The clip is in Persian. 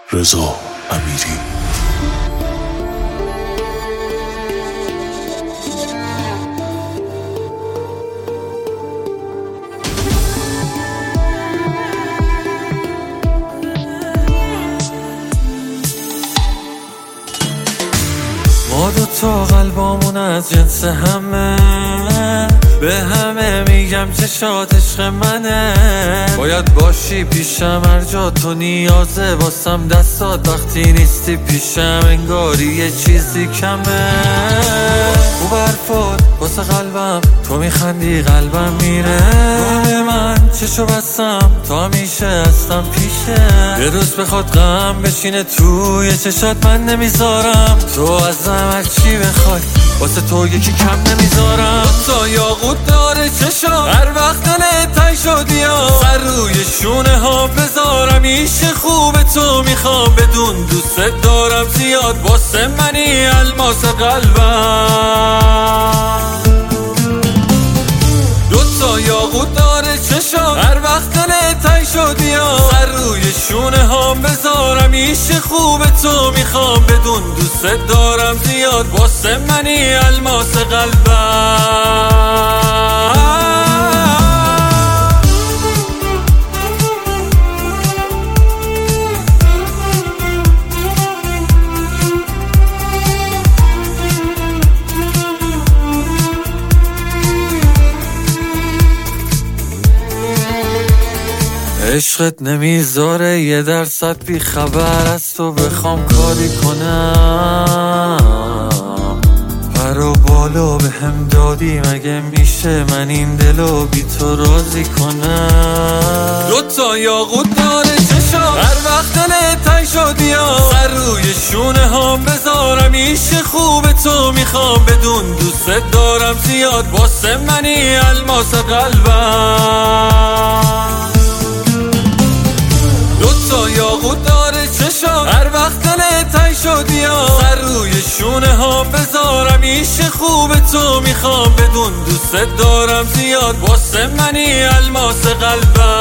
رضا امیری. ما دوتا قلبامون از جنس همه، به همه میگم چشات عشق منه. باید باشی پیشم هر جا تو نیازه واسم، دستات وقتی نیستی پیشم انگاری یه چیزی کمه. او برفات واسه قلبم، تو میخندی قلبم میره. روح من چشو بستم تا همیشه هستم پیشه. یه روز بخواد غم بشینه توی چشات من نمیذارم. تو ازم هر چی بخوای واسه تو یکی کم نمیذارم. تا یاقوت داره چشا هر وقت دلت تنگ شدی یا سر روی شونه ها بذارم. ایش خوب تو میخوام بدون دوست دارم زیاد واسه منی الماس قلبم. دوتا یاقوت داره چشا هر وقت دلت تنگ شدی یا سر روی شونه ها بذارم. ایش خوب تو میخوام بدون دوست دارم زیاد واسه منی الماس قلبم. عشقت نمیذاره 1% بی خبر از تو بخوام کاری کنم. پر و بالا به هم دادی مگه میشه من این دلو بی تو راضی کنم. دوتا یاقوت داره چشا هر وقت دلت تنگ شدی یا سر روی شونه ها بذارم. ایش خوب تو میخوام بدون دوست دارم زیاد واسه منی الماس قلبم. دوتا یاقوت داره چشا هر وقت دلت تنگ شدی یا سر روی شونه ها بذارم. ایش خوب تو میخوام بدون دوست دارم زیاد واسه منی الماس قلبم.